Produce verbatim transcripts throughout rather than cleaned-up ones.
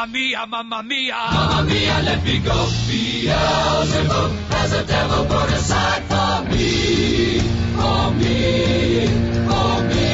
mamma mia, mamma mia. Mamma mia, let me go. Beelzebub has a devil put aside for me, for me, for me.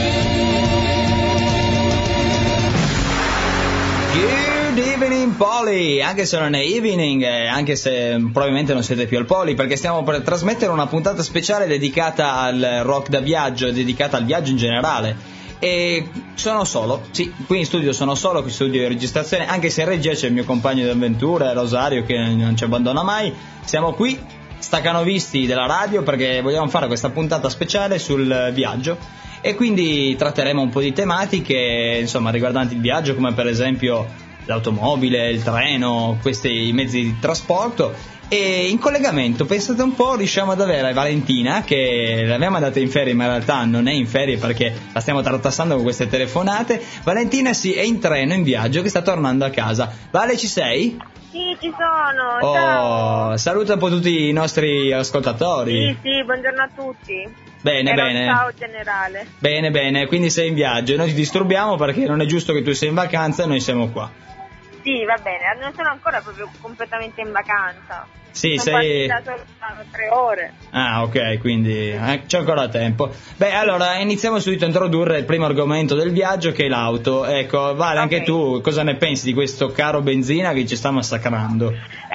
Good evening Poli, anche se non è evening, eh, anche se probabilmente non siete più al Poli, perché stiamo per trasmettere una puntata speciale dedicata al rock da viaggio, dedicata al viaggio in generale. E sono solo, sì, qui in studio sono solo, qui in studio di registrazione, anche se in regia c'è il mio compagno di avventure, Rosario, che non ci abbandona mai. Siamo qui, staccanovisti della radio, perché vogliamo fare questa puntata speciale sul viaggio. E quindi tratteremo un po' di tematiche, insomma, riguardanti il viaggio, come per esempio l'automobile, il treno, questi mezzi di trasporto. E in collegamento, pensate un po', riusciamo ad avere Valentina, che l'abbiamo mandata in ferie, ma in realtà non è in ferie perché la stiamo trattassando con queste telefonate. Valentina sì, è in treno, in viaggio, che sta tornando a casa. Vale, ci sei? Sì, ci sono, Oh, ciao. saluta un po' tutti i nostri ascoltatori. Sì, sì, buongiorno a tutti. Bene, Era bene. Un ciao generale. Bene, bene, quindi sei in viaggio e noi ti disturbiamo perché non è giusto che tu sei in vacanza e noi siamo qua. Sì, va bene, non sono ancora proprio completamente in vacanza. Sì, sono sei... partita solo tre ore. Ah, ok, quindi eh, c'è ancora tempo. Beh, allora iniziamo subito a introdurre il primo argomento del viaggio, che è l'auto. Ecco, Vale, anche Okay. tu cosa ne pensi di questo caro benzina che ci sta massacrando?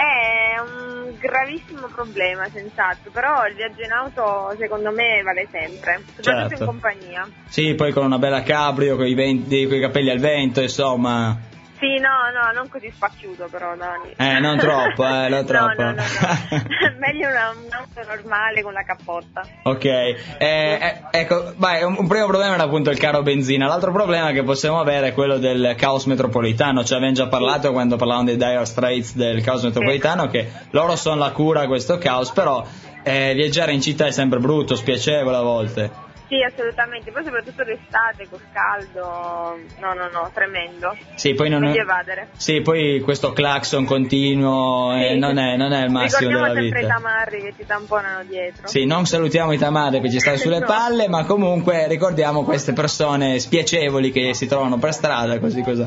È un gravissimo problema, senz'altro, però il viaggio in auto secondo me vale sempre, soprattutto Certo. in compagnia. Sì, poi con una bella cabrio, con i, venti, con i capelli al vento, insomma... Sì, no, no, non così spacciuto però, Dani. Eh, non troppo, eh, non troppo. No, no, no, no. Meglio una, un'auto normale con la cappotta. Ok, eh, eh, ecco, vai, un, un primo problema era appunto il caro benzina, l'altro problema che possiamo avere è quello del caos metropolitano, cioè abbiamo già parlato quando parlavamo dei Dire Straits del caos metropolitano, che loro sono la cura a questo caos, però eh, viaggiare in città è sempre brutto, spiacevole a volte. Sì, assolutamente, poi soprattutto l'estate col caldo, no, no, no, tremendo. Sì, poi non Meglio è... evadere. Sì, poi questo clacson continuo eh, Sì. non, è, non è il massimo della Ricordiamo sempre i vita. tamarri che ti tamponano dietro. Sì, non salutiamo i tamarri che ci stanno sulle No. palle, ma comunque ricordiamo queste persone spiacevoli che si trovano per strada, così cosa.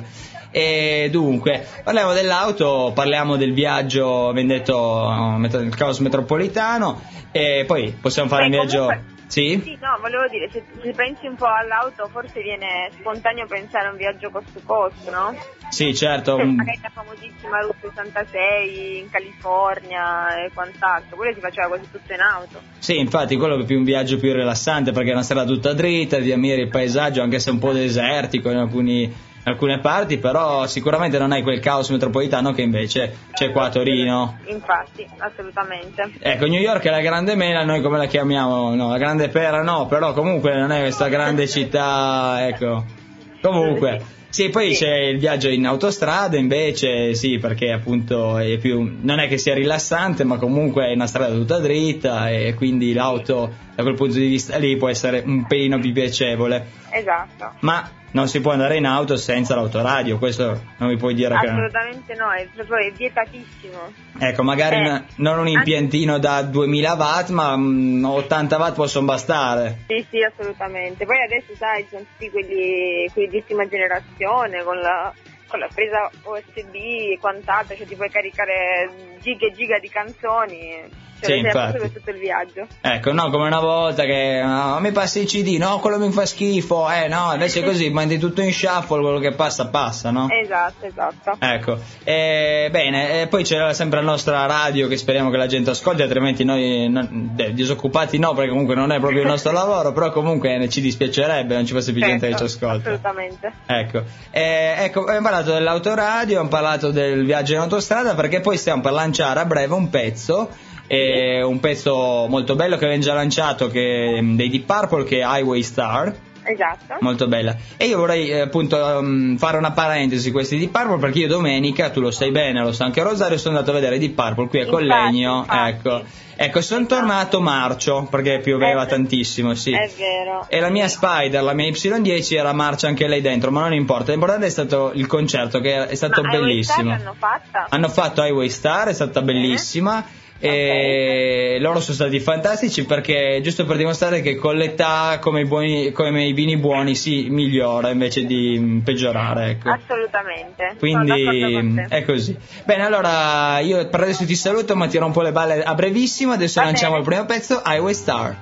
E dunque, parliamo dell'auto, parliamo del viaggio, abbiamo detto, metro- il caos metropolitano, e poi possiamo fare Beh, un viaggio... comunque- Sì? Sì, no, volevo dire, se, se pensi un po' all'auto, forse viene spontaneo pensare a un viaggio cost to cost, no? Sì, certo. Cioè, un- magari la famosissima Route sessantasei in California e quant'altro, quello si faceva quasi tutto in auto. Sì, infatti quello è più un viaggio più rilassante perché è una strada tutta dritta, ti ammiri il paesaggio anche se un po' desertico in alcuni, in alcune parti, però sicuramente non hai quel caos metropolitano che invece c'è qua a Torino. Infatti, assolutamente. Ecco, New York è la grande mela, noi come la chiamiamo? No, la grande pera no, però comunque non è questa grande città, ecco. Comunque... Sì, poi Sì. c'è il viaggio in autostrada invece, sì, perché appunto è più, non è che sia rilassante, ma comunque è una strada tutta dritta e quindi l'auto da quel punto di vista lì può essere un pelino più piacevole. Esatto. Ma non si può andare in auto senza l'autoradio, questo non mi puoi dire che... Assolutamente no, è proprio è vietatissimo. Ecco, magari Eh, n- non un impiantino da duemila watt, ma mm, ottanta watt possono bastare. Sì, sì, assolutamente. Poi adesso, sai, ci sono tutti quelli, quelli di ultima generazione con la, con la presa U S B e quant'altro, cioè ti puoi caricare giga e giga di canzoni. Cioè, Sì, sei a posto infatti. per tutto il viaggio. Ecco, no, come una volta che no, mi passi il C D, no, quello mi fa schifo, eh no, invece così mandi tutto in shuffle, quello che passa passa, no? Esatto, esatto. Ecco, eh, bene, eh, poi c'è sempre la nostra radio che speriamo che la gente ascolti, altrimenti noi non, eh, disoccupati no, perché comunque non è proprio il nostro lavoro, però comunque ci dispiacerebbe non ci fosse più gente che ci Certo, ascolta. assolutamente. Ecco, eh, ecco, abbiamo parlato dell'autoradio, abbiamo parlato del viaggio in autostrada, perché poi stiamo per lanciare a breve un pezzo, eh, un pezzo molto bello che abbiamo già lanciato, che, dei Deep Purple, che è Highway Star. Esatto. Molto bella. E io vorrei eh, appunto um, fare una parentesi su questi Deep Purple, perché io domenica, tu lo sai bene, lo sa anche Rosario, sono andato a vedere Deep Purple qui a Infatti, Collegno. infatti. Ecco, ecco, sono tornato marcio perché pioveva Eh, tantissimo, sì. È vero. E la mia Spider, la mia Y dieci era marcia anche lei dentro, ma non importa, l'importante è stato il concerto, che è stato Ma Highway bellissimo. Star l'hanno fatta? Hanno fatto Highway Star, è stata bellissima. e okay. Loro sono stati fantastici perché giusto per dimostrare che con l'età come i, buoni, come i vini buoni si migliora invece di peggiorare, ecco. Assolutamente, quindi è così. Bene, allora io per adesso ti saluto ma ti rompo le balle a brevissimo. Adesso Va lanciamo bene. Il primo pezzo, Highway Star.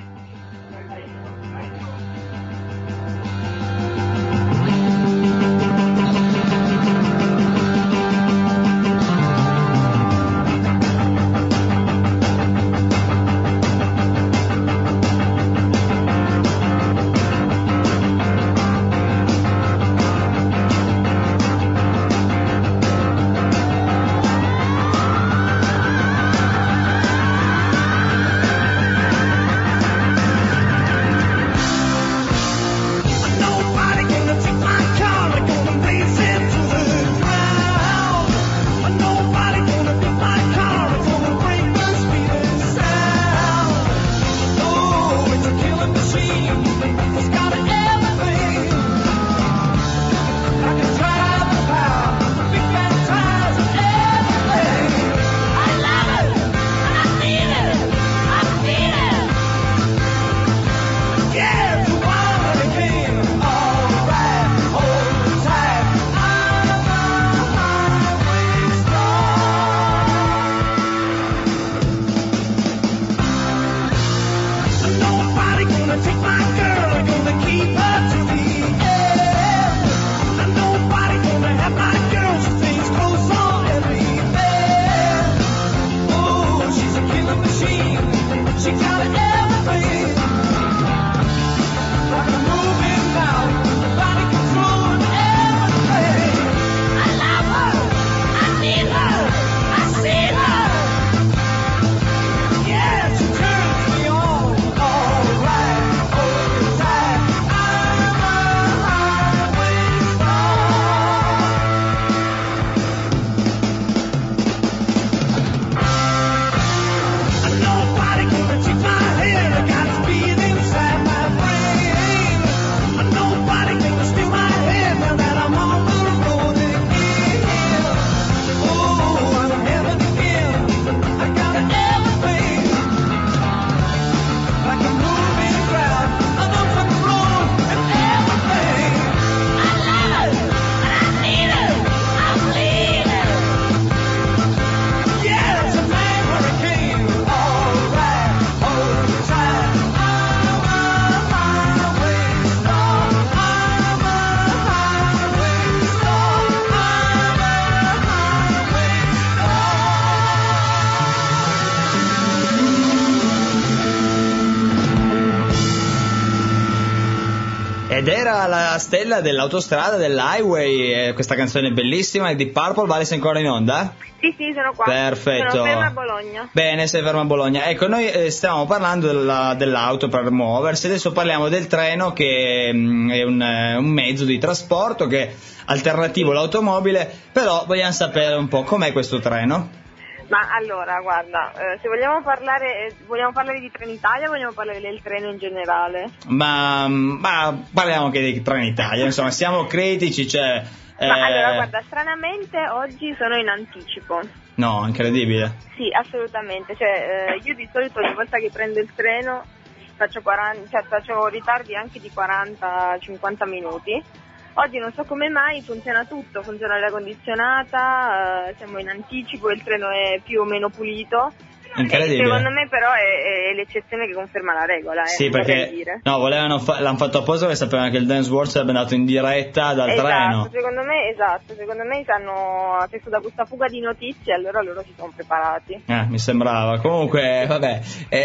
Ed era la stella dell'autostrada, dell'highway, eh, questa canzone bellissima di Purple. Vale, sei ancora in onda? Sì, sì, sono qua. Perfetto. Sono ferma a Bologna. Bene, sei ferma a Bologna. Ecco, noi eh, stavamo parlando della, dell'auto per muoversi, adesso parliamo del treno, che mh, è un, un mezzo di trasporto che è alternativo all'automobile, però vogliamo sapere un po' com'è questo treno. Ma allora, guarda, eh, se vogliamo parlare, eh, vogliamo parlare di Trenitalia o vogliamo parlare del treno in generale? Ma, ma parliamo anche di Trenitalia, insomma, siamo critici, cioè... Ma eh... allora, guarda, stranamente oggi sono in anticipo. No, incredibile. Sì, assolutamente, cioè eh, io di solito ogni volta che prendo il treno faccio, quaranta, cioè, faccio ritardi anche di quaranta cinquanta minuti. Oggi non so come mai funziona tutto, funziona l'aria condizionata, eh, siamo in anticipo, il treno è più o meno pulito. Incredibile. E secondo me però è, è l'eccezione che conferma la regola. Eh, sì, perché dire. no, volevano fa- l'hanno fatto apposta perché sapevano che il Dance World sarebbe andato in diretta dal esatto, treno. Secondo me, esatto, secondo me sanno, c'è stata questa fuga di notizie, allora loro si sono preparati. Eh, mi sembrava. Comunque, vabbè,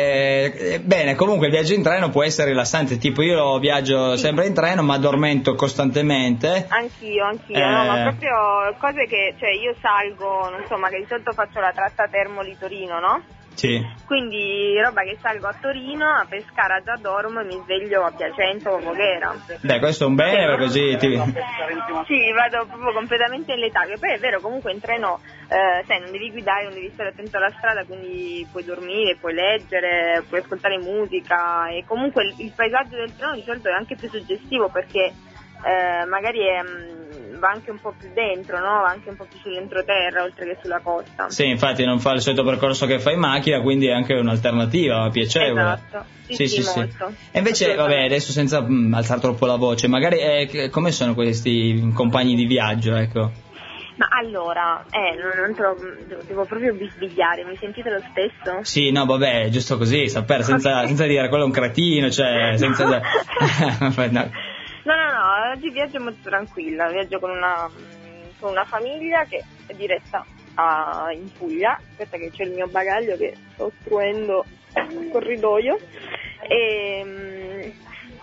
eh, bene, comunque il viaggio in treno può essere rilassante, tipo io viaggio sì. sempre in treno, ma addormento costantemente. Anch'io, anch'io, eh... no, ma proprio cose che, cioè io salgo, non so, magari di solito faccio la tratta Termoli-Torino, no? Sì. Quindi roba che salgo a Torino, a Pescara già dormo e mi sveglio a Piacenza o Voghera. Dai, questo è un bene, perché così ti... Sì, vado proprio completamente in letà, che poi è vero, comunque in treno eh, sai, non devi guidare, non devi stare attento alla strada, quindi puoi dormire, puoi leggere, puoi ascoltare musica e comunque il, il paesaggio del treno di solito è anche più suggestivo perché eh, magari è, mh, va anche un po' più dentro, no? Va anche un po' più sull'entroterra oltre che sulla costa. Sì, infatti non fa il solito percorso che fa in macchina, quindi è anche un'alternativa piacevole. Esatto, sì, sì, sì, molto. E invece, vabbè, adesso senza mh, alzare troppo la voce, magari eh, come sono questi compagni di viaggio, ecco? Ma allora, eh, non, non te lo, devo proprio bisbigliare, mi sentite lo stesso? Sì, no, vabbè, giusto così, sapere, senza, okay. senza dire quello è un cretino, cioè, senza... no. no, no, no, oggi viaggio molto tranquilla, viaggio con una, con una famiglia che è diretta a, in Puglia, aspetta che c'è il mio bagaglio che sto ostruendo il corridoio, e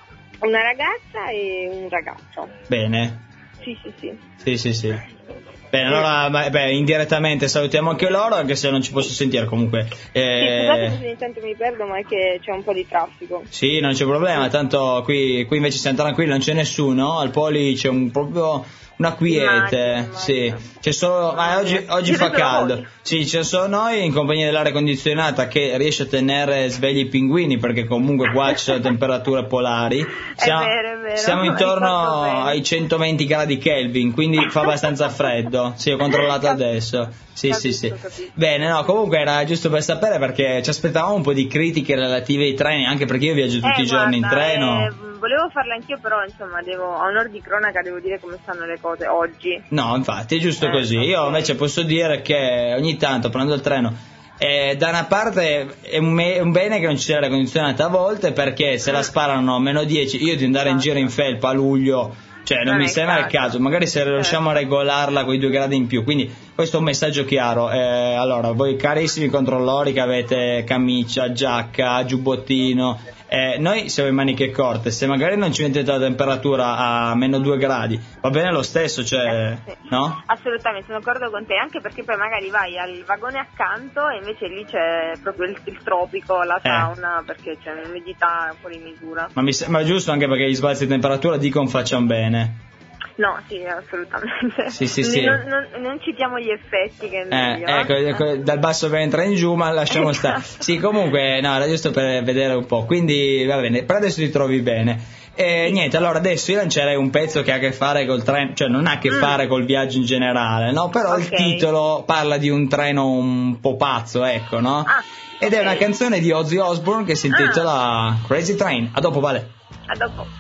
una ragazza e un ragazzo. Bene. Sì, sì, sì. Sì, sì, sì. Bene, allora, beh, indirettamente salutiamo anche loro, anche se non ci posso sentire comunque. Eh... Sì, scusate se ogni tanto mi perdo, ma è che c'è un po' di traffico. Sì, non c'è problema, tanto qui, qui invece siamo tranquilli, non c'è nessuno, al Poli c'è un proprio... una quiete, immagino, sì, immagino. C'è solo, ma oggi, oggi fa caldo, voi. Sì, c'è solo noi in compagnia dell'aria condizionata che riesce a tenere svegli i pinguini, perché comunque qua ci sono temperature polari, siamo, è vero, è vero, siamo intorno ai centoventi gradi Kelvin, quindi fa abbastanza freddo, sì, ho controllato adesso, sì, capito, sì, sì, capito. Bene, no, comunque era giusto per sapere, perché ci aspettavamo un po' di critiche relative ai treni, anche perché io viaggio tutti eh, i giorni guarda, in treno. Eh, volevo farla anch'io, però insomma devo, a onor di cronaca devo dire come stanno le cose oggi. No, infatti è giusto eh, così. Io okay. invece posso dire che ogni tanto prendo il treno, eh, da una parte è un, me- un bene che non ci sia l'aria condizionata a volte, perché se la sparano a meno dieci, io di andare in giro in felpa a luglio, cioè non, non mi sembra il caso, magari se certo. riusciamo a regolarla con i due gradi in più, quindi questo è un messaggio chiaro. Eh, allora, voi carissimi controllori che avete camicia, giacca, giubbottino, eh, noi siamo in maniche corte, se magari non ci mettete la temperatura a meno due gradi, va bene lo stesso, cioè, eh, sì. no? Assolutamente, sono d'accordo con te, anche perché poi magari vai al vagone accanto e invece lì c'è proprio il, il tropico, la sauna, eh. perché c'è un'umidità fuori misura. Ma mi sembra giusto, anche perché gli sbalzi di temperatura dicono facciano bene. No, sì, assolutamente. Sì, sì, sì. Non, non, non citiamo gli effetti che è meglio. Eh, ecco, ecco, dal basso ventre in giù, ma lasciamo stare. Sì, comunque, no, era giusto per vedere un po'. Quindi, va bene, per adesso ti trovi bene. E sì. Niente, allora adesso io lancerei un pezzo che ha a che fare col treno, cioè non ha a che mm. fare col viaggio in generale, no? Però okay. il titolo parla di un treno un po' pazzo, ecco, no? Ah, Ed okay. è una canzone di Ozzy Osbourne che si intitola ah. Crazy Train. A dopo, Vale. A dopo.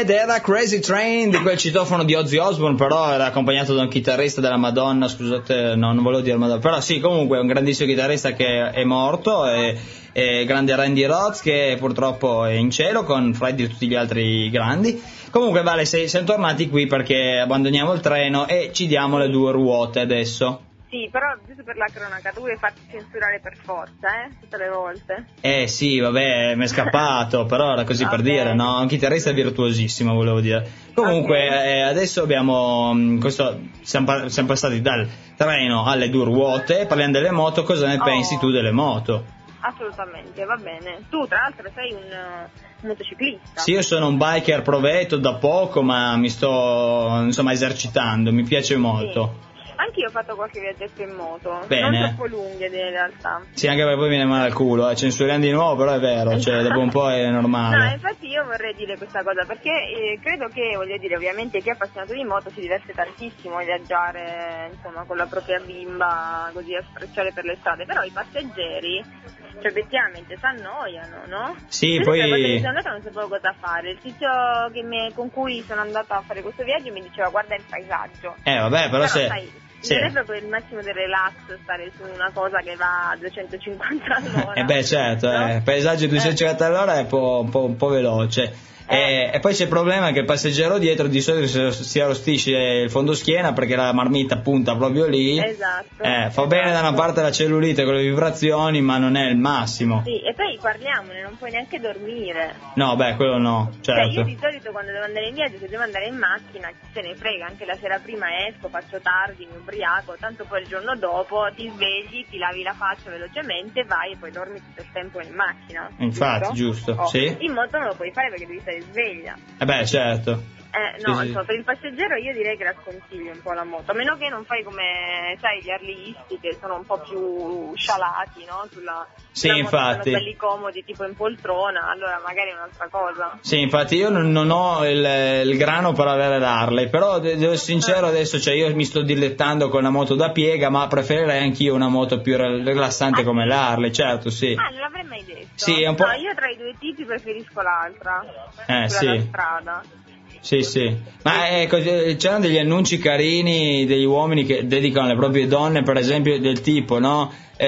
Ed era Crazy Train, di quel citofono di Ozzy Osbourne, però era accompagnato da un chitarrista della Madonna, scusate, no, non volevo dire Madonna, però sì, comunque è un grandissimo chitarrista che è morto, e, e grande Randy Rhoads che purtroppo è in cielo con Freddy e tutti gli altri grandi. Comunque vale, sei, siamo tornati qui perché abbandoniamo il treno e ci diamo le due ruote adesso. Sì, però giusto per la cronaca, tu vuoi farti censurare per forza, eh? Tutte le volte. Eh sì, vabbè, mi è scappato, però era così per Okay. dire, no? Un chitarrista virtuosissimo, volevo dire. Comunque, Okay. eh, adesso abbiamo, mh, questo, siamo, pa- siamo passati dal treno alle due ruote, parliamo delle moto, cosa ne Oh. pensi tu delle moto? Assolutamente, va bene. Tu tra l'altro sei un, uh, motociclista. Sì, io sono un biker provetto da poco, ma mi sto, insomma, esercitando, mi piace molto. Anch'io ho fatto qualche viaggetto in moto, Bene. non troppo lunghe in realtà. Sì, anche perché poi viene male al culo, eh. Censuriamo di nuovo, però è vero, cioè dopo un po' è No, normale. infatti io vorrei dire questa cosa perché eh, credo che, voglio dire, ovviamente chi è appassionato di moto si diverte tantissimo a viaggiare, insomma, con la propria bimba, così a sfrecciare per le strade, però i passeggeri, cioè obiettivamente si annoiano, no? Sì, Io poi- questa volta che sono andata non sapevo cosa fare, il tizio che mi- con cui sono andata a fare questo viaggio mi diceva guarda il paesaggio. Eh vabbè, però se... sai, sì. non è proprio il massimo del relax stare su una cosa che va a duecentocinquanta all'ora. Eh beh, certo, no? eh, paesaggio duecentocinquanta all'ora è un po', un po', un po' veloce. Eh. E, e poi c'è il problema che il passeggero dietro di solito si, si arrostisce il fondoschiena perché la marmitta punta proprio lì. Esatto. Eh, fa bene da una parte la cellulite con le vibrazioni, ma non è il massimo. Sì, e poi parliamone, non puoi neanche dormire. No, beh, quello no, Cioè, certo. io di solito quando devo andare in viaggio, se devo andare in macchina, chi se ne frega, anche la sera prima esco, faccio tardi, mi ubriaco, tanto poi il giorno dopo ti svegli, ti lavi la faccia velocemente, vai e poi dormi tutto il tempo in macchina. Infatti, giusto, Oh, sì. In moto non lo puoi fare perché devi stare sveglia. Eh beh, certo. Eh, Sì, no, sì. insomma, per il passeggero io direi che la sconsiglio un po' la moto, a meno che non fai come, sai, gli arliisti che sono un po' più scialati, no? Sulla, Sì, sulla moto, infatti. sono belli comodi, tipo in poltrona, allora magari è un'altra cosa. Sì, infatti io non, non ho il, il grano per avere l'Harley, però de- devo essere sincero adesso, cioè io mi sto dilettando con la moto da piega, ma preferirei anch'io una moto più rel- rilassante come l'Harley, certo, sì. Ah, non l'avrei mai detto. Sì, è un po'- No, io tra i due tipi preferisco l'altra, Eh, quella sì. da strada. Sì, sì. Ma ecco, eh, c'erano degli annunci carini degli uomini che dedicano alle proprie donne, per esempio, del tipo, no?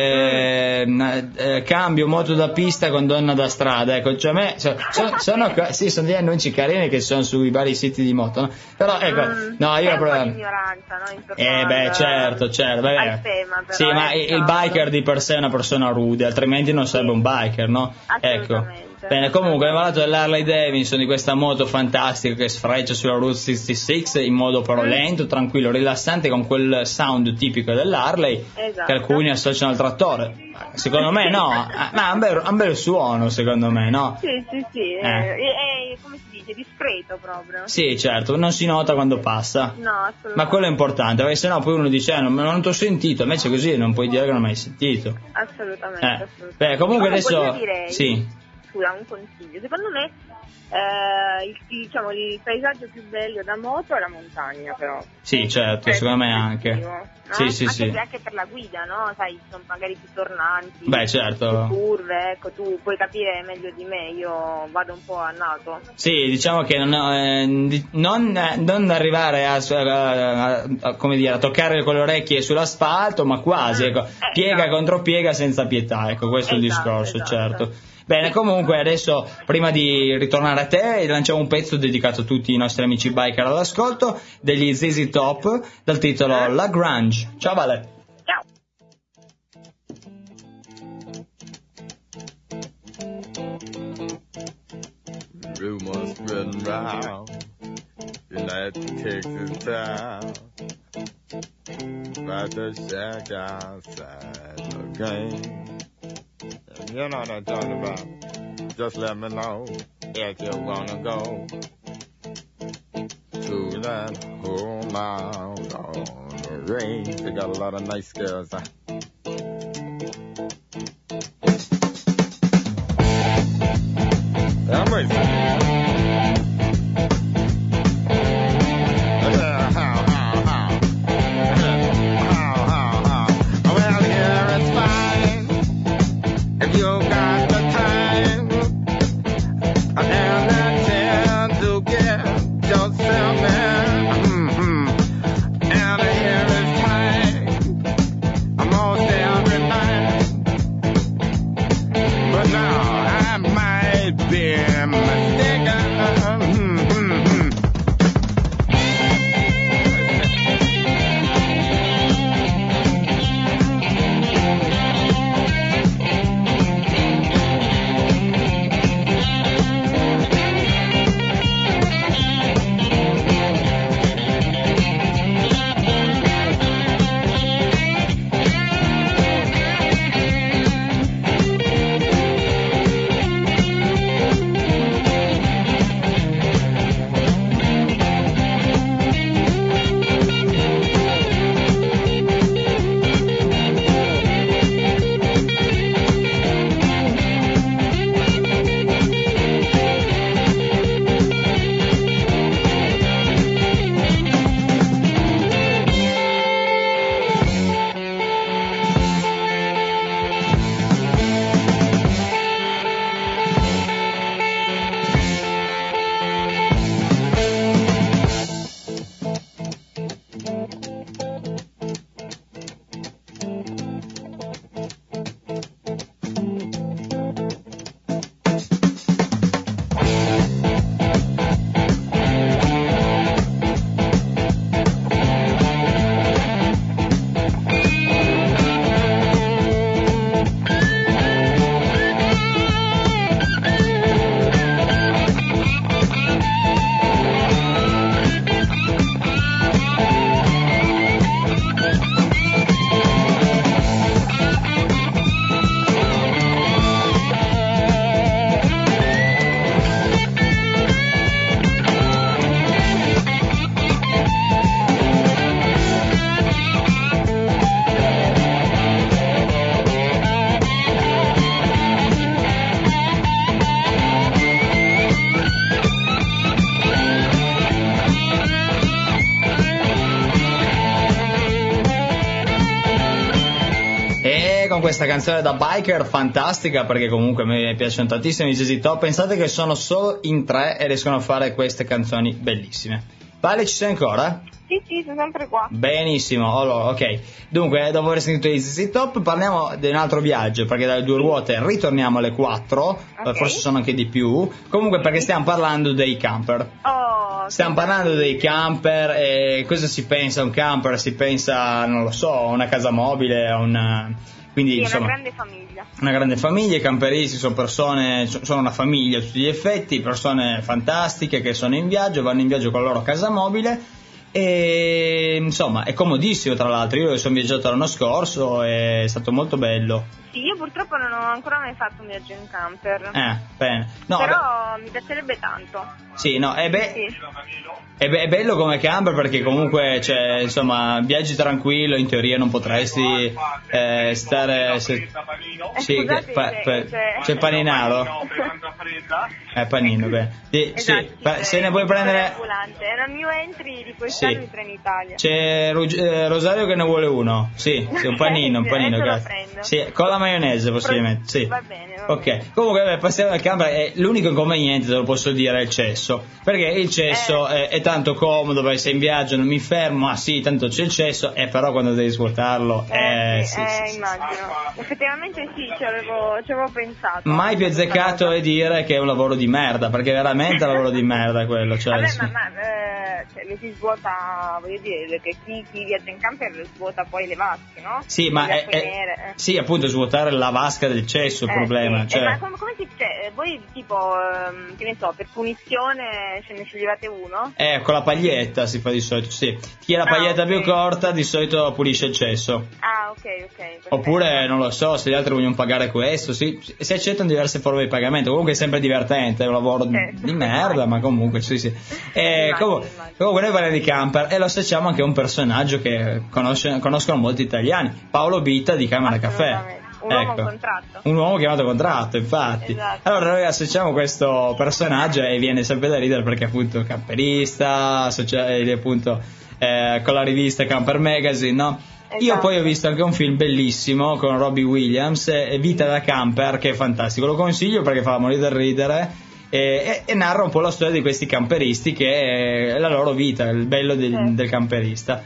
Eh, eh, cambio moto da pista con donna da strada, ecco, cioè a me so- so- sono, qua- sì, sono degli annunci carini che sono sui vari siti di moto, no? Però ecco, Mm, no, io è un po' proprio- di ignoranza, no? Intorno Eh beh, al- certo, certo, vabbè. al tema, però, sì, ma eh, il il diciamo. biker di per sé è una persona rude, altrimenti non sarebbe un biker, no? Ecco. Assolutamente. Bene, comunque abbiamo parlato dell'Harley Davidson, di questa moto fantastica che sfreccia sulla Route sessantasei in modo però Mm. lento, tranquillo, rilassante, con quel sound tipico dell'Harley Esatto. che alcuni associano al trattore. Secondo me no, ma ha un bel, ha un bel suono, secondo me, no? Sì, sì, sì, Eh. è, è, come si dice, discreto proprio. Sì, certo, non si nota quando passa. No, assolutamente. Ma quello è importante, perché sennò poi uno dice, eh, non, non ti ho sentito, invece così non puoi dire che non mi hai sentito. Assolutamente, Eh. assolutamente. Beh, comunque adesso... io direi, Sì. scusa, un consiglio. Secondo me eh, il, diciamo, il paesaggio più bello da moto è la montagna, però. Sì, certo, Cioè, secondo me più anche. positivo, no? Sì, sì, anche, sì. per- anche per la guida, no? Sai, sono magari più tornanti. Beh, certo. Più curve, ecco, tu puoi capire meglio di me, io vado un po' a nato. Sì, diciamo che non, eh, di- non, eh, non arrivare a, a- a- a- come dire, a toccare con le orecchie sull'asfalto, ma quasi, ecco, Eh, piega esatto. contro piega senza pietà, ecco, questo è il Esatto, discorso, esatto. certo. Bene, comunque adesso, prima di ritornare a te, lanciamo un pezzo dedicato a tutti i nostri amici biker all'ascolto, degli Z Z Top, dal titolo La Grange. Ciao Vale! Ciao! Rumors spreading round in that Texas town about the shack outside the game. You know what I'm talking about. Just let me know if you wanna go to that home out on the range. They got a lot of nice girls. Huh? I'm racing. Well, here it's fine if you got the time and the chance to get con questa canzone da biker fantastica, perché comunque mi piacciono tantissimo i Z Z Top. Pensate che sono solo in tre e riescono a fare queste canzoni bellissime. Vale, ci sei ancora? Sì, sì, sono sempre qua. Benissimo, allora, ok. Dunque, dopo aver sentito i Z Z Top, parliamo di un altro viaggio, perché dalle due ruote ritorniamo alle quattro, Okay. forse sono anche di più. Comunque, perché stiamo parlando dei camper. Oh, Stiamo che parlando dei meraviglia. camper e cosa si pensa a un camper? Si pensa, non lo so, a una casa mobile, a una... Quindi, Sì, insomma, una grande famiglia. una grande famiglia. I camperisti sono persone, sono una famiglia a tutti gli effetti, persone fantastiche che sono in viaggio, vanno in viaggio con la loro casa mobile e insomma è comodissimo. Tra l'altro io sono viaggiato l'anno scorso, è stato molto bello. Sì, io purtroppo non ho ancora mai fatto un viaggio in camper. Eh, bene. No, Però beh, mi piacerebbe tanto. sì, no, è, be- Sì. è, be- è bello come camper perché comunque cioè, insomma, viaggi tranquillo, in teoria non potresti eh, stare... Se... Eh, Sì, scusate, che- pa- c'è- pa- c'è- c'è paninaro. Eh, panino, bene. Sì, sì, Esatto, pa- c'è se ne vuoi il prendere... ambulante. Era il mio entry di quest'anno Sì. di Trenitalia. C'è Rug- eh, Rosario che ne vuole uno. Sì, sì, un panino, un Sì, panino, adesso lo grazie. prendo. Sì, con la maionese possibilmente, sì. Va bene, va Ok, bene. comunque beh, passiamo al camper. Eh, l'unico inconveniente, te lo posso dire, è il cesso. Perché il cesso Eh. è, è tanto comodo, vai sei in viaggio, non mi fermo, ah sì, tanto c'è il cesso, e però quando devi svuotarlo, eh, Eh, sì, sì, sì, eh, sì, immagino. Effettivamente sì, ci avevo, ci avevo pensato. Mai più azzeccato è dire che è un lavoro di merda, perché veramente è un lavoro di merda quello. Cioè, Vabbè, sì. ma, ma eh, cioè, lo si svuota, voglio dire, che chi, chi viaggia in camper svuota poi le vasche, no? Sì, ma Le è, acque è- nere, eh. sì, appunto, svuotare la vasca del cesso è il Eh, problema. sì. Cioè, Eh, ma come, come si cioè, voi tipo, ehm, che ne so, per punizione ce ne sceglievate uno? Eh, con la paglietta si fa di solito, sì. Chi ha la Ah, paglietta ok. più corta di solito pulisce il cesso. Ah, ok, ok. perfetto. Oppure, non lo so, se gli altri vogliono pagare questo, sì, si accettano diverse forme di pagamento. Comunque è sempre divertente, è un lavoro di- Certo. di merda, ma comunque sì, sì. E Immagino, comunque, immagino. comunque noi parliamo di camper e lo associamo anche a un personaggio che conosce- conoscono molti italiani, Paolo Bitta di Camera Caffè. Assolutamente. Un uomo Ecco. a contratto. Un uomo chiamato contratto, infatti. Esatto. Allora noi associamo questo personaggio e viene sempre da ridere perché appunto camperista, associa- eh, appunto eh, con la rivista Camper Magazine, no? Io Esatto. poi ho visto anche un film bellissimo con Robbie Williams, eh, Vita da camper, che è fantastico, lo consiglio perché fa morire da ridere e, e- e narra un po' la storia di questi camperisti, che è la loro vita, il bello del, Certo. del camperista.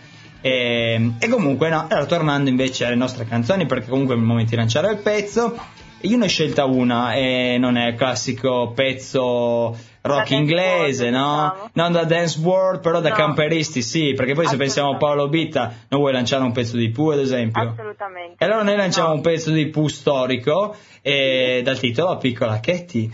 E, e comunque no, allora, tornando invece alle nostre canzoni, perché comunque è il momento di lanciare il pezzo. Io ne ho scelta una e non è il classico pezzo rock Da inglese, dance no? world, diciamo. Non da dance world, però da No. camperisti sì, perché poi se pensiamo a Paolo Bitta, non vuoi lanciare un pezzo di Pooh ad esempio? Assolutamente. E allora noi lanciamo No. un pezzo di Pooh storico e dal titolo Piccola Katie.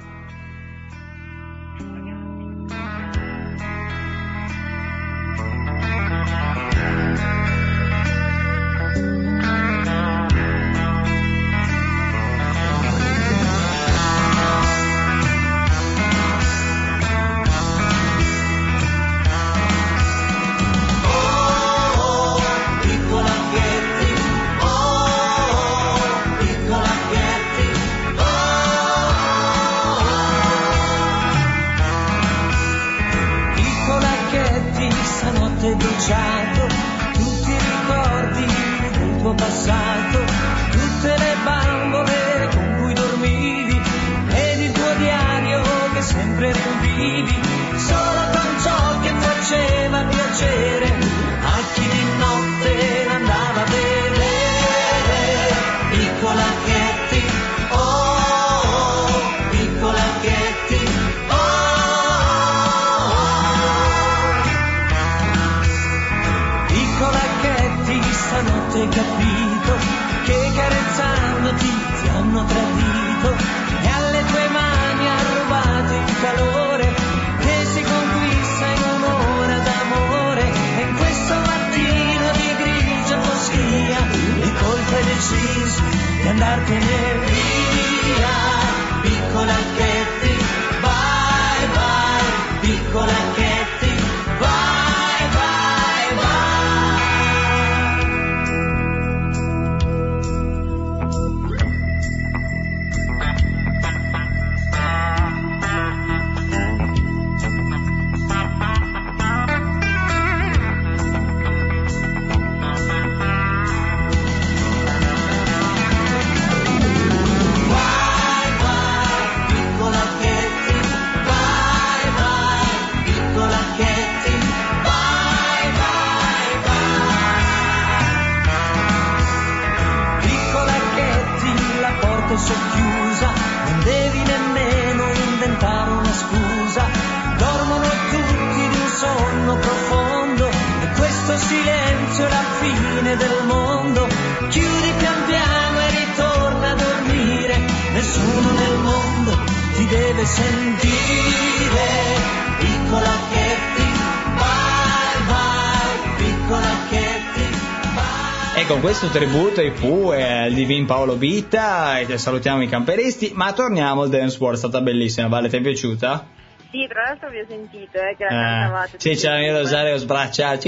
Piccola Katie, oh, piccola Katie, oh. Piccola Katie, stanotte bruciato tutti i ricordi del tuo passato, tutte le bambole con cui dormivi ed il tuo diario che sempre riempivi solo con ciò che faceva piacere a chi di notte andava a vedere. Piccola Katie, oh, piccola Katie, oh. Piccola Katie, stanotte hai capito che carezzandoti ti hanno tradito e alle tue mani ha rubato il calore che si conquista in un'ora d'amore. E in questo mattino di grigia foschia di colpo hai deciso di andartene via. Piccola Katie, bye bye, piccola Katie, bye bye fine del mondo, chiudi pian piano e ritorna a dormire, nessuno nel mondo ti deve sentire, piccola Katie, bye bye, piccola Katie, bye. E con questo tributo ai Pooh e al Divin Paolo Bitta, e salutiamo i camperisti, ma torniamo al Dance World, è stata bellissima, Vale, ti è piaciuta? Sì, tra l'altro vi ho sentito, eh, che la Eh, cantavate. sì, c'era il Rosario sbracciarci,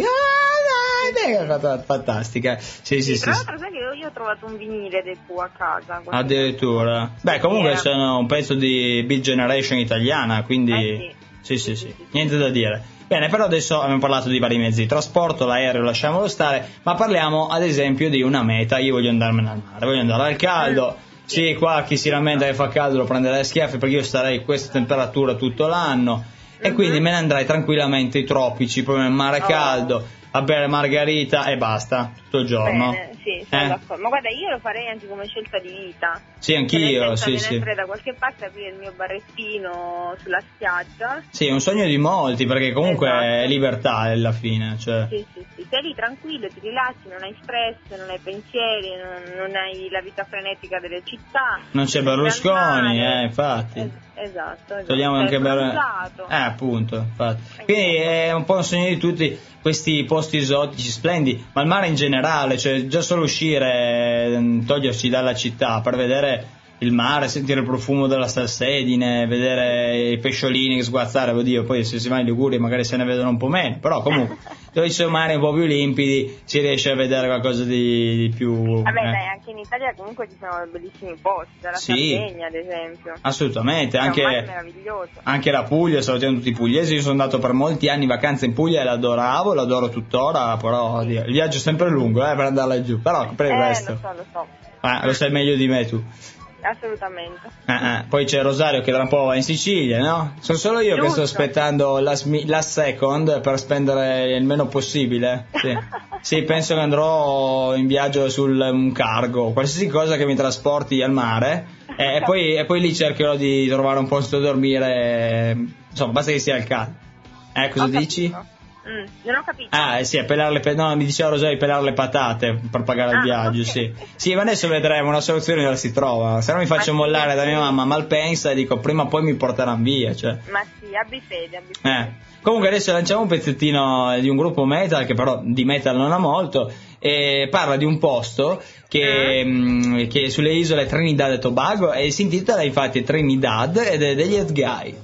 ah, dai, dai, è stata fantastica. Sì, sì, sì. Tra sì. l'altro sai che io, io ho trovato un vinile dei Pooh a casa. quando- Addirittura. Beh, comunque Era- sono un pezzo di Beat Generation italiana, quindi Eh, sì, sì, sì, niente da dire. Bene, però adesso abbiamo parlato di vari mezzi di trasporto, l'aereo lasciamolo stare, ma parliamo ad esempio di una meta. Io voglio andarmene al mare, voglio andare al caldo. Sì, qua chi si lamenta che fa caldo lo prenderà a schiaffi, perché io starei a questa temperatura tutto l'anno e quindi me ne andrei tranquillamente ai tropici, proprio nel mare Oh. caldo, a bere margarita e basta, tutto il giorno. Bene, sì, sono Eh? d'accordo. Ma guarda, io lo farei anche come scelta di vita. Sì, anch'io, Cioè, nel senso, sì, mi sì. metterei da qualche parte, aprire il mio barrettino sulla spiaggia. Sì, è un sogno di molti, perché comunque Esatto. è libertà alla fine, cioè. Sì, sì, sì. Sei lì tranquillo, ti rilassi, non hai stress, non hai pensieri, non, non hai la vita frenetica delle città. Non c'è sei al Berlusconi, mare. eh, infatti. Es- esatto, esatto. Togliamo Sei anche per... bronzato. Eh, appunto, infatti. Quindi è un po' un sogno di tutti questi posti esotici, splendi, ma il mare in generale, cioè già solo uscire, ehm, togliersi dalla città per vedere il mare, sentire il profumo della salsedine, vedere i pesciolini sguazzare, oddio, poi se si va in Liguria magari se ne vedono un po' meno, però comunque dove ci sono mari un po' più limpidi si riesce a vedere qualcosa di, di più... Vabbè, eh. dai, anche in Italia comunque ci sono bellissimi posti, dalla Sì. Sardegna ad esempio. Assolutamente, È un mare anche... meraviglioso. Anche la Puglia, salutiamo tutti i pugliesi, io sono andato per molti anni in vacanza in Puglia e l'adoravo, l'adoro tuttora, però oddio, il viaggio è sempre lungo eh, per andare laggiù, però per il Eh, resto, lo so, lo so. eh, lo sai meglio di me tu. Assolutamente. Eh, eh. Poi c'è Rosario che tra un po' va in Sicilia, no? Sono solo io che sto Giusto. aspettando la, smi- la second per spendere il meno possibile. Sì. Sì, penso che andrò in viaggio sul un cargo, qualsiasi cosa che mi trasporti al mare e, e, poi, e poi lì cercherò di trovare un posto da dormire, insomma, basta che sia al caldo. Eh, cosa Ho dici? capito. Mm, non ho capito. Ah, eh sì, a pelare le pa- no, mi diceva Rosario di pelare le patate per pagare il Ah, viaggio, ok. sì. Sì, ma adesso vedremo, una soluzione dove si trova. Se no mi faccio Ma sì, mollare da mia sì. mamma Malpensa e dico prima o poi mi porteranno via, cioè. Ma sì, abbi fede, abbi fede. Eh. Comunque adesso lanciamo un pezzettino di un gruppo metal che però di metal non ha molto e parla di un posto che, mh, che è sulle isole Trinidad e Tobago e si intitola infatti Trinidad ed è degli Edguy.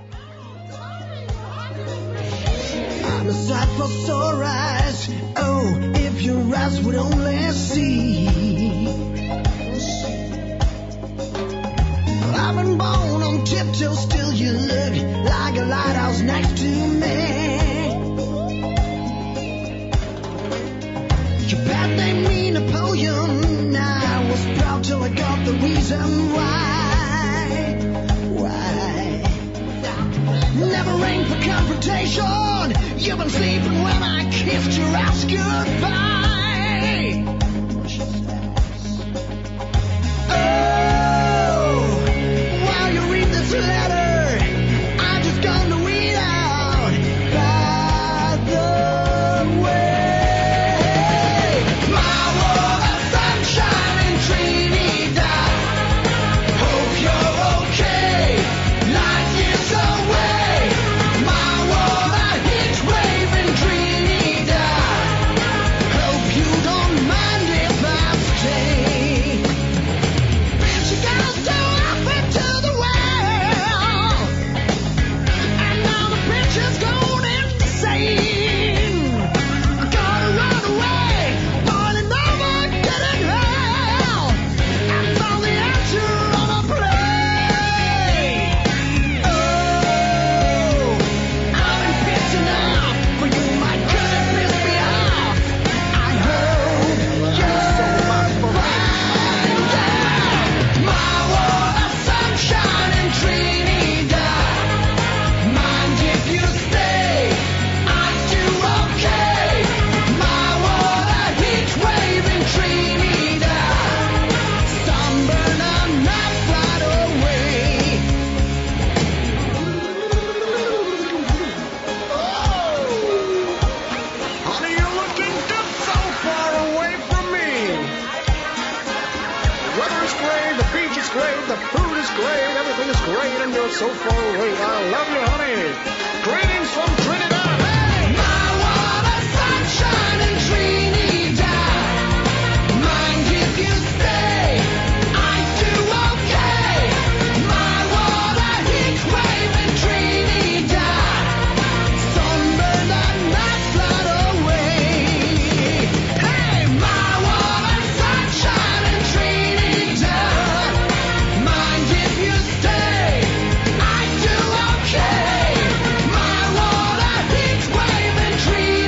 I'm a sight for sore eyes. Oh, if your eyes would only see. Well, I've been born on tiptoes, still you look like a lighthouse next to me. Your bad name me Napoleon. I was proud till I got the reason why. Why? Never aimed for confrontation. You've been sleeping when I kissed your ass goodbye. Oh, while you read this letter, I'm just gonna read out. By the way, my world of sunshine in Trinidad. Hope you're okay. Light years away. My world a heat wave in Trinidad. great and you're so far away. I love you, honey. Greetings from Trinidad. Hey! My water, sunshine in Trinidad. Mind if you stay? I do okay. My water, heat wave in Trinidad. Sunburn and not flood away. Hey, my water, sunshine in Trinidad. Mind if you stay? I do okay. My water, heat wave in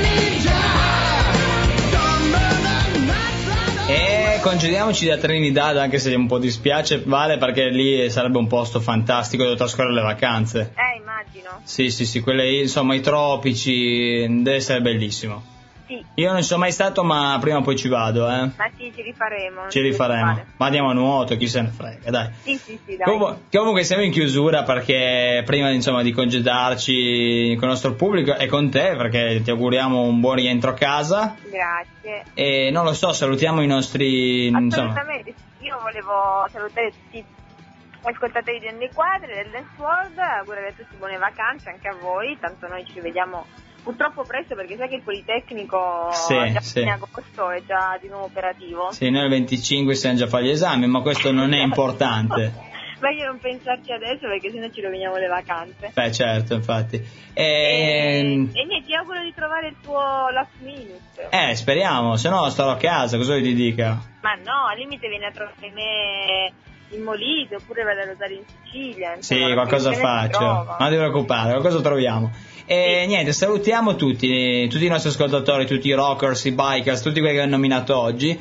Trinidad. Sunburn and not flood away. E congediamoci da Trinidad, anche se un po' dispiace, Vale, perché lì sarebbe un posto fantastico dove trascorrere le vacanze. Eh, immagino. Sì, sì, sì, quelle, insomma, i tropici, deve essere bellissimo. Sì, Io non ci sono mai stato, ma prima o poi ci vado, eh. ma sì, ci rifaremo. non Ci ti rifaremo. preoccupare. Ma andiamo a nuoto, chi se ne frega, dai. Sì, sì, sì, dai. Comunque, comunque siamo in chiusura perché prima insomma di congedarci con il nostro pubblico e con te, perché ti auguriamo un buon rientro a casa Grazie. e non lo so, salutiamo i nostri insomma. Assolutamente. Io volevo salutare tutti gli ascoltatori di Onde Quadre, del Dance World, augurare a tutti buone vacanze, anche a voi, tanto noi ci vediamo purtroppo presto perché sai che il Politecnico Sì, già sì. fine agosto è già di nuovo operativo. Sì, noi il venticinque stiamo già a fare gli esami, ma questo non è importante. Meglio non pensarci adesso perché sennò ci roviniamo le vacanze. Beh, certo, infatti. E, E... e niente, ti auguro di trovare il tuo last minute. Eh, speriamo, se no starò a casa, cosa vuoi ti dica? Ma no, al limite vieni a trovare me in Molise oppure vado a Rosario in Sicilia. Sì, insomma, qualcosa se ne si faccio, trova. non ti preoccupare, qualcosa troviamo. E Sì. niente, salutiamo tutti, tutti i nostri ascoltatori, tutti i rockers, i bikers, tutti quelli che hanno nominato oggi.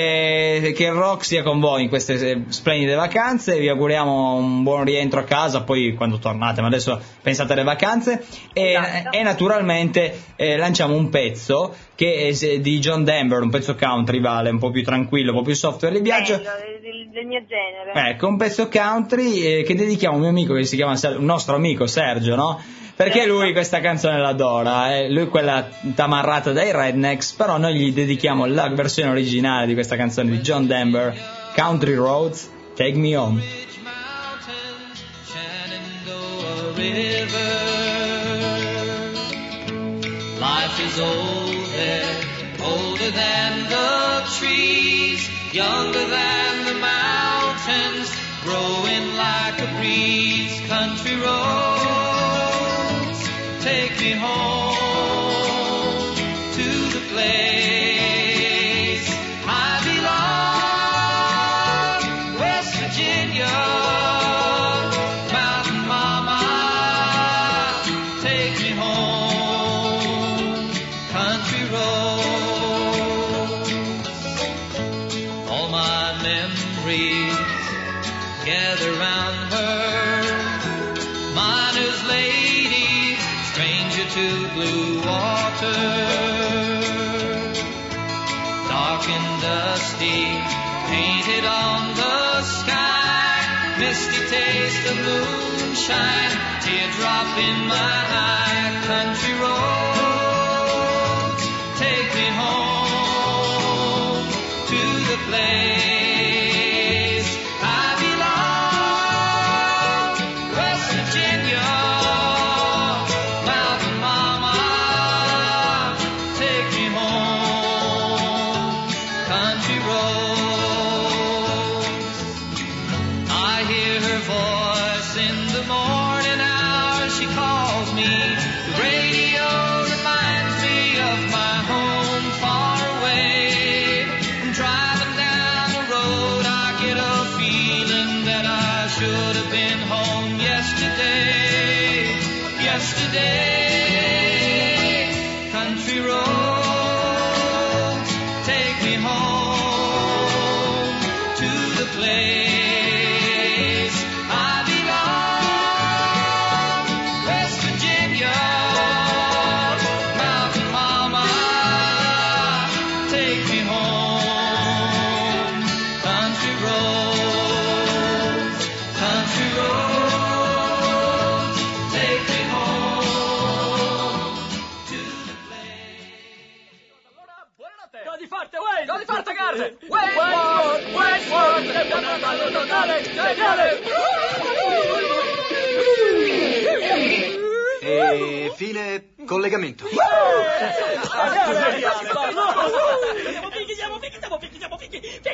E che il rock sia con voi in queste splendide vacanze, vi auguriamo un buon rientro a casa poi quando tornate, ma adesso pensate alle vacanze e, Esatto. e naturalmente eh, lanciamo un pezzo che è di John Denver, un pezzo country, Vale, un po' più tranquillo, un po' più software di viaggio. Bello, del, del mio genere. Ecco, un pezzo country eh, che dedichiamo a un mio amico che si chiama Ser- un nostro amico Sergio, no? Perché lui questa canzone l'adora, eh? Lui quella tamarrata dai Rednecks, però noi gli dedichiamo la versione originale di questa canzone di John Denver, Country Roads, Take Me Home. Mountains, Shenandoah River. Life is old there, older than the trees, younger than the mountains, growing like a breeze. Country roads, take me home to the place I belong, West Virginia, Mountain Mama, take me home, country roads. All my memories gather round her, miner's lady, stranger to blue water, dark and dusty, painted on the sky, misty taste of moonshine, teardrop in my eye. Country roads, take me home to the place I belong, West Virginia, Mountain Mama, take me home, country roads. I hear her voice in the morning hour, she calls me, the radio reminds me of my home far away. And driving down the road I get a feeling that I should have been home yesterday, yesterday. Country roads, take me home to the place I belong, West Virginia, Mountain Mama, take me home, country roads, country roads, take me home to the place. Godi forte, Wayne! Godi forte, Garde! Wayne! Wayne! Wayne! Wayne! E fine collegamento. Andiamo, picchi, andiamo, picchi, andiamo, picchi, picchi,